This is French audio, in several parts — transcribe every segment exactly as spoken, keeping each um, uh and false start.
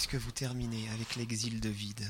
puisque vous terminez avec l'exil d'Ovide.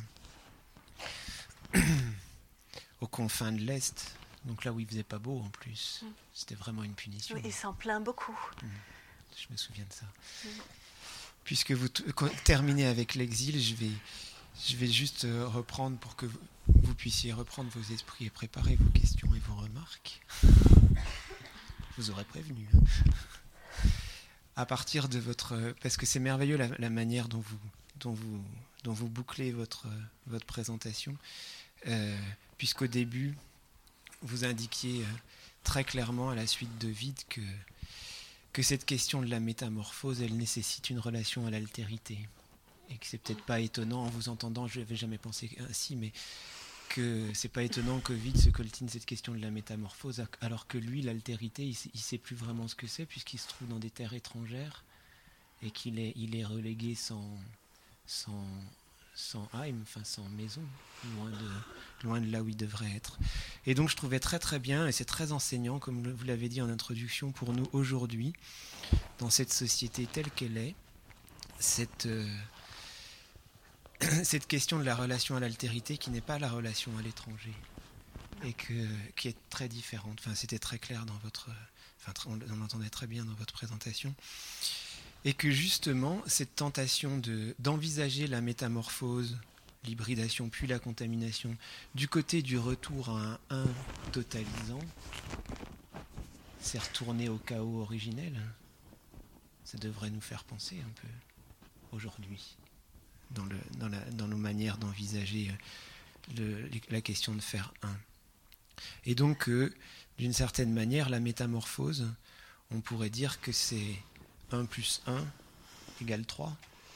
Aux confins de l'Est, donc là où il faisait pas beau en plus, mm. c'était vraiment une punition. Oui, il s'en plaint beaucoup. Mm. Je me souviens de ça. Mm. Puisque vous t- terminez avec l'exil, je vais, je vais juste euh, reprendre pour que vous, vous puissiez reprendre vos esprits et préparer vos questions et vos remarques. Je vous aurais prévenu. Hein. À partir de votre... Parce que c'est merveilleux la, la manière dont vous, dont vous, dont vous bouclez votre, votre présentation, euh, puisqu'au début, vous indiquiez euh, très clairement à la suite d'Ovide que, que cette question de la métamorphose, elle nécessite une relation à l'altérité. Et que c'est peut-être pas étonnant, en vous entendant, je n'avais jamais pensé ainsi, mais que c'est pas étonnant qu'Ovide se coltine cette question de la métamorphose, alors que lui, l'altérité, il ne sait plus vraiment ce que c'est, puisqu'il se trouve dans des terres étrangères, et qu'il est, il est relégué sans, sans, sans Heim, enfin sans maison, loin de, loin de là où il devrait être. Et donc je trouvais très très bien, et c'est très enseignant, comme vous l'avez dit en introduction, pour nous aujourd'hui, dans cette société telle qu'elle est, cette... Euh, cette question de la relation à l'altérité qui n'est pas la relation à l'étranger et que, qui est très différente. Enfin, c'était très clair dans votre... Enfin, on, on l'entendait très bien dans votre présentation. Et que justement, cette tentation de, d'envisager la métamorphose, l'hybridation puis la contamination, du côté du retour à un un totalisant, c'est retourner au chaos originel. Ça devrait nous faire penser un peu aujourd'hui. Dans, le, dans, la, dans nos manières d'envisager le, la question de faire un. Et donc, euh, d'une certaine manière, la métamorphose, on pourrait dire que c'est un plus un égale trois.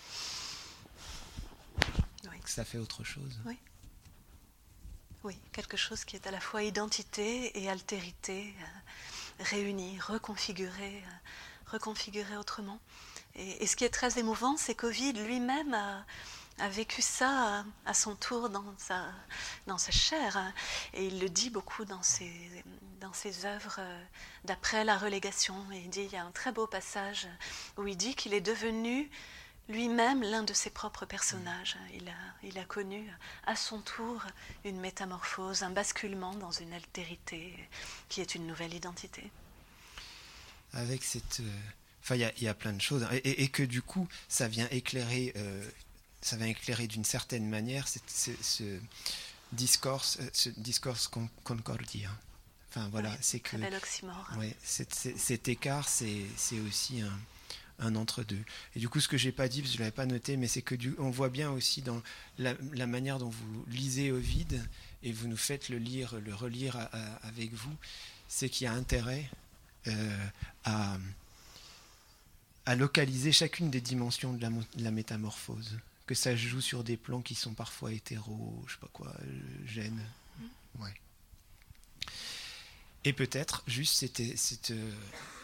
Oui. Que ça fait autre chose. Oui. Oui, quelque chose qui est à la fois identité et altérité, euh, réunies, reconfigurées, euh, reconfigurées autrement. Et, et ce qui est très émouvant, c'est qu'Ovide lui-même a, a vécu ça à, à son tour dans sa, dans sa chair. Hein, et il le dit beaucoup dans ses, dans ses œuvres d'après la relégation. Et il dit, il y a un très beau passage où il dit qu'il est devenu lui-même l'un de ses propres personnages. Il a, il a connu à son tour une métamorphose, un basculement dans une altérité qui est une nouvelle identité. Avec cette... Euh... Enfin, il y, y a plein de choses, et, et, et que du coup, ça vient éclairer, euh, ça vient éclairer d'une certaine manière ce, ce, ce discours, ce discours con, concordia. Enfin voilà, oui, c'est que bel oxymore. Ouais, c'est, c'est, cet écart, c'est, c'est aussi un, un entre-deux. Et du coup, ce que j'ai pas dit, parce que je l'avais pas noté, mais c'est que du, on voit bien aussi dans la, la manière dont vous lisez Ovide et vous nous faites le lire, le relire à, à, avec vous, c'est qu'il y a intérêt euh, à à localiser chacune des dimensions de la, de la métamorphose, que ça joue sur des plans qui sont parfois hétéros, je sais pas quoi, gêne, ouais. Et peut-être juste c'était cette, euh,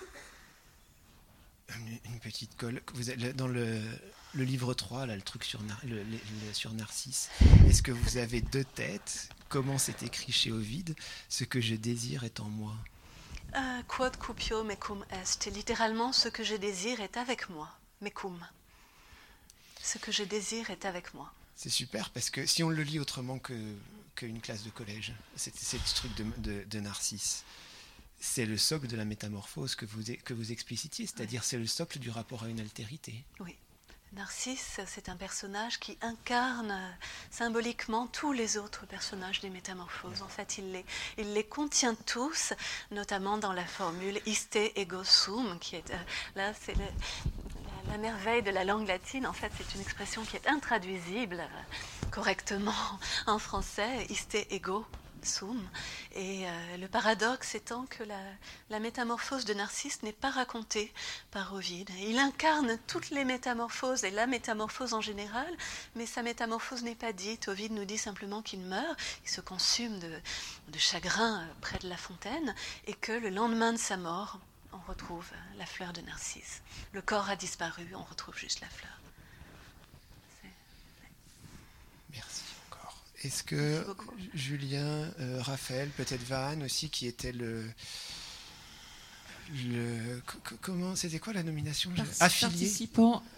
une, une petite colle. Vous êtes, dans le, le livre trois, là, le truc sur, Nar, le, le, le, sur Narcisse, est-ce que vous avez deux têtes? Comment c'est écrit chez Ovide? Ce que je désire est en moi. Uh, quod cupio mecum est. Littéralement, ce que je désire est avec moi. Mecum. Ce que je désire est avec moi. C'est super parce que si on le lit autrement que, qu'une classe de collège, c'est, c'est ce truc de, de, de Narcisse. C'est le socle de la métamorphose que vous, que vous explicitiez, c'est-à-dire oui. C'est le socle du rapport à une altérité. Oui. Narcisse, c'est un personnage qui incarne symboliquement tous les autres personnages des métamorphoses. En fait, il les, il les contient tous, notamment dans la formule iste ego sum, qui est euh, là, c'est le, la, la merveille de la langue latine. En fait, c'est une expression qui est intraduisible euh, correctement en français, iste ego sum. Et euh, le paradoxe étant que la, la métamorphose de Narcisse n'est pas racontée par Ovide. Il incarne toutes les métamorphoses et la métamorphose en général, mais sa métamorphose n'est pas dite. Ovide nous dit simplement qu'il meurt, il se consume de, de chagrin près de la fontaine, et que le lendemain de sa mort, on retrouve la fleur de Narcisse. Le corps a disparu, on retrouve juste la fleur. C'est... Merci. Est-ce que Julien, euh, Raphaël, peut-être Van aussi, qui était le... le c- comment, c'était quoi la nomination? Parti- Affilié Participant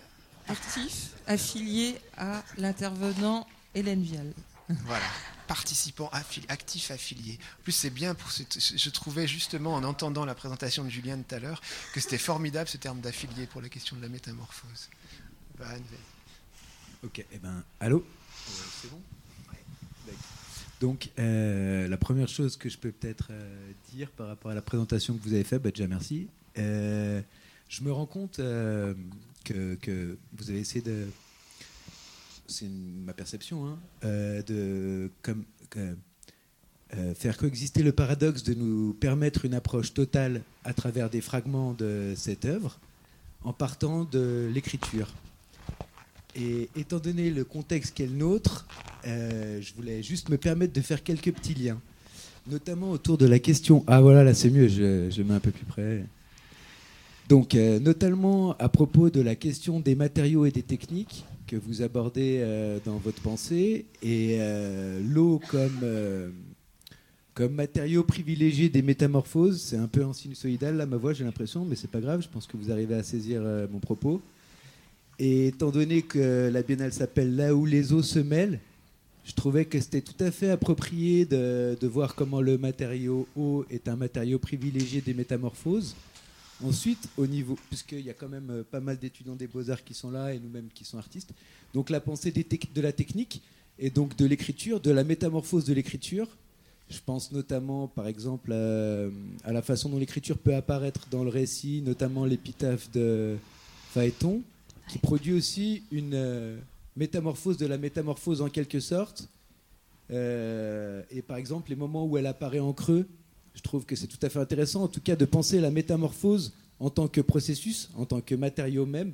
actif, affilié à l'intervenant Hélène Vial. Voilà, participant affi- actif affilié. En plus, c'est bien, pour ce, je trouvais justement en entendant la présentation de Julien tout à l'heure que c'était formidable ce terme d'affilié pour la question de la métamorphose. Van, ok, et eh ben, allô euh, c'est bon ouais. Donc, euh, la première chose que je peux peut-être euh, dire par rapport à la présentation que vous avez faite, bah, déjà merci. Euh, je me rends compte euh, que, que vous avez essayé de... C'est une, ma perception, hein, euh, de comme, euh, euh, faire coexister le paradoxe de nous permettre une approche totale à travers des fragments de cette œuvre en partant de l'écriture. Et étant donné le contexte qui est le nôtre, euh, je voulais juste me permettre de faire quelques petits liens, notamment autour de la question... Ah voilà, là c'est mieux, je, je mets un peu plus près. Donc, euh, notamment à propos de la question des matériaux et des techniques que vous abordez euh, dans votre pensée, et euh, l'eau comme, euh, comme matériau privilégié des métamorphoses. C'est un peu en sinusoïdal, là, ma voix, j'ai l'impression, mais c'est pas grave, je pense que vous arrivez à saisir euh, mon propos. Et étant donné que la biennale s'appelle « Là où les eaux se mêlent », je trouvais que c'était tout à fait approprié de, de voir comment le matériau eau est un matériau privilégié des métamorphoses. Ensuite, au niveau, puisqu'il y a quand même pas mal d'étudiants des Beaux-Arts qui sont là et nous-mêmes qui sont artistes, donc la pensée des tec- de la technique et donc de l'écriture, de la métamorphose de l'écriture. Je pense notamment, par exemple, à, à la façon dont l'écriture peut apparaître dans le récit, notamment l'épitaphe de Phaéton, qui produit aussi une euh, métamorphose de la métamorphose en quelque sorte. Euh, et par exemple, les moments où elle apparaît en creux, je trouve que c'est tout à fait intéressant, en tout cas, de penser la métamorphose en tant que processus, en tant que matériau même.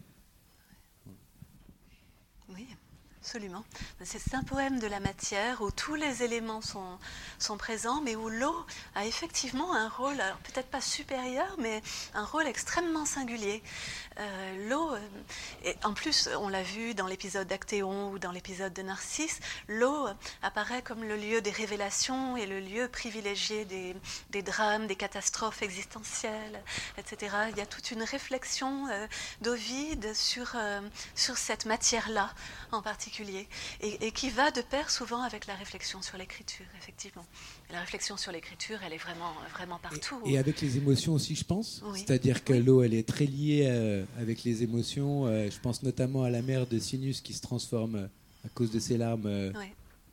Oui, absolument. C'est un poème de la matière où tous les éléments sont, sont présents, mais où l'eau a effectivement un rôle, alors peut-être pas supérieur, mais un rôle extrêmement singulier. Euh, l'eau, euh, et en plus, on l'a vu dans l'épisode d'Actéon ou dans l'épisode de Narcisse, l'eau apparaît comme le lieu des révélations et le lieu privilégié des, des drames, des catastrophes existentielles, et cetera. Il y a toute une réflexion euh, d'Ovide sur, euh, sur cette matière-là en particulier, et, et qui va de pair souvent avec la réflexion sur l'écriture, effectivement. Et la réflexion sur l'écriture, elle est vraiment, vraiment partout. Et, et avec les émotions aussi, je pense. Oui. C'est-à-dire que oui. l'eau, elle est très liée euh, avec les émotions. Euh, je pense notamment à la mère de Sinus qui se transforme euh, à cause de ses larmes. Euh, oui.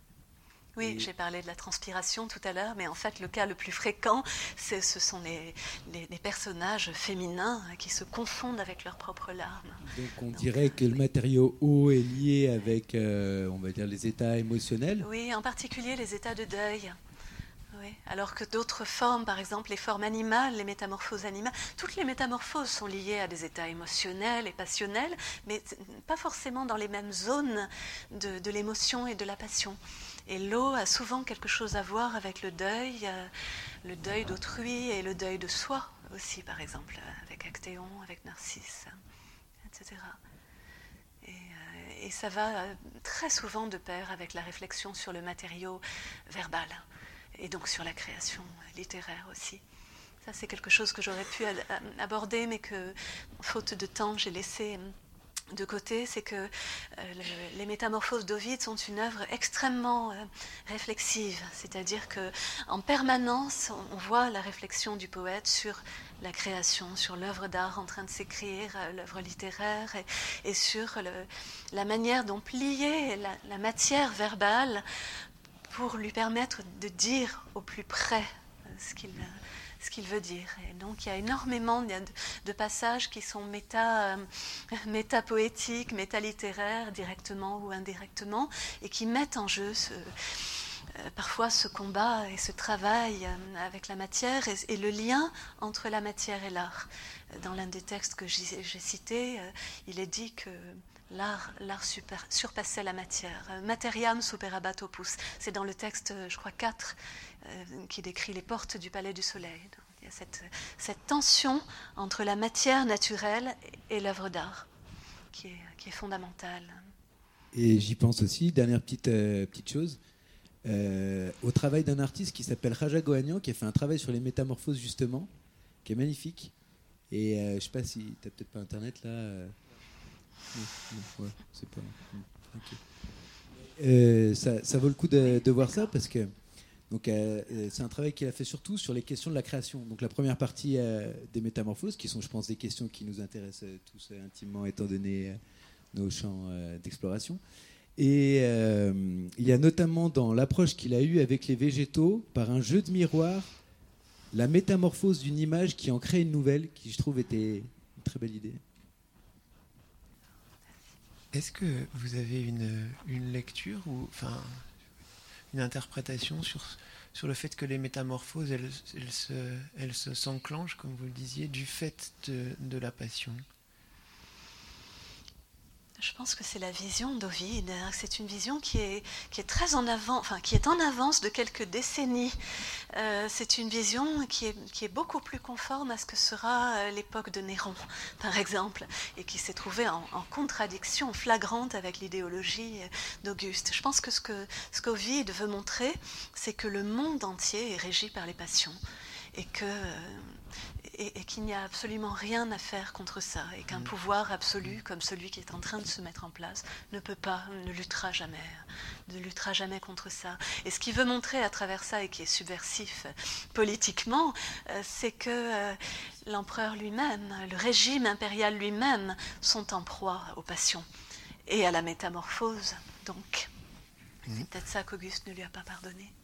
Oui, j'ai parlé de la transpiration tout à l'heure, mais en fait, le cas le plus fréquent, c'est, ce sont les, les, les personnages féminins qui se confondent avec leurs propres larmes. Donc on Donc, dirait que le matériau eau est lié avec, euh, on va dire, les états émotionnels. Oui, en particulier les états de deuil. Oui. Alors que d'autres formes, par exemple les formes animales, les métamorphoses animales, toutes les métamorphoses sont liées à des états émotionnels et passionnels, mais pas forcément dans les mêmes zones de, de l'émotion et de la passion. Et l'eau a souvent quelque chose à voir avec le deuil, euh, le deuil d'autrui et le deuil de soi aussi, par exemple, avec Actéon, avec Narcisse, et cetera. Et, euh, et ça va très souvent de pair avec la réflexion sur le matériau verbal, et donc sur la création littéraire aussi. Ça, c'est quelque chose que j'aurais pu aborder, mais que, faute de temps, j'ai laissé de côté. C'est que euh, le, les métamorphoses d'Ovide sont une œuvre extrêmement euh, réflexive, c'est-à-dire qu'en permanence, on voit la réflexion du poète sur la création, sur l'œuvre d'art en train de s'écrire, euh, l'œuvre littéraire, et, et sur le, la manière dont plier la, la matière verbale pour lui permettre de dire au plus près ce qu'il, ce qu'il veut dire. Et donc il y a énormément de, de passages qui sont méta, euh, méta-poétiques, méta-littéraires, directement ou indirectement, et qui mettent en jeu ce, euh, parfois ce combat et ce travail euh, avec la matière et, et le lien entre la matière et l'art. Dans l'un des textes que j'ai, j'ai cités, euh, il est dit que L'art, l'art super, surpassait la matière. Materiam superabat opus. C'est dans le texte, je crois, quatre, euh, qui décrit les portes du Palais du Soleil. Donc, il y a cette, cette tension entre la matière naturelle et l'œuvre d'art qui est, qui est fondamentale. Et j'y pense aussi, dernière petite, euh, petite chose, euh, au travail d'un artiste qui s'appelle Raja Gohanian, qui a fait un travail sur les métamorphoses, justement, qui est magnifique. Et euh, je ne sais pas si tu n'as peut-être pas Internet, là... Euh, Non, non, ouais, c'est pas. Okay. Euh, ça, ça vaut le coup de, de voir ça parce que donc, euh, c'est un travail qu'il a fait surtout sur les questions de la création. Donc la première partie euh, des métamorphoses, qui sont, je pense, des questions qui nous intéressent tous euh, intimement étant donné euh, nos champs euh, d'exploration. Et euh, il y a notamment dans l'approche qu'il a eue avec les végétaux, par un jeu de miroir, la métamorphose d'une image qui en crée une nouvelle, qui je trouve était une très belle idée. Est-ce que vous avez une, une lecture ou enfin une interprétation sur, sur le fait que les métamorphoses elles, elles, se, elles se s'enclenchent, comme vous le disiez, du fait de, de la passion? Je pense que c'est la vision d'Ovide. C'est une vision qui est, qui est très en avant, enfin qui est en avance de quelques décennies. Euh, c'est une vision qui est, qui est beaucoup plus conforme à ce que sera l'époque de Néron, par exemple, et qui s'est trouvée en, en contradiction flagrante avec l'idéologie d'Auguste. Je pense que ce que ce qu'Ovide veut montrer, c'est que le monde entier est régi par les passions et que Et, et qu'il n'y a absolument rien à faire contre ça, et qu'un pouvoir absolu, comme celui qui est en train de se mettre en place, ne peut pas, ne luttera jamais, ne luttera jamais contre ça. Et ce qu'il veut montrer à travers ça, et qui est subversif politiquement, euh, c'est que euh, l'empereur lui-même, le régime impérial lui-même, sont en proie aux passions et à la métamorphose. Donc, c'est peut-être ça qu'Auguste ne lui a pas pardonné.